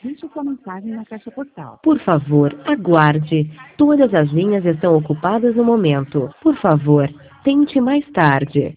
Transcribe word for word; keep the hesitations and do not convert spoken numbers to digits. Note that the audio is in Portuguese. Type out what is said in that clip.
Digite sua mensagem na caixa postal. Por favor, aguarde. Todas as linhas estão ocupadas no momento. Por favor, tente mais tarde.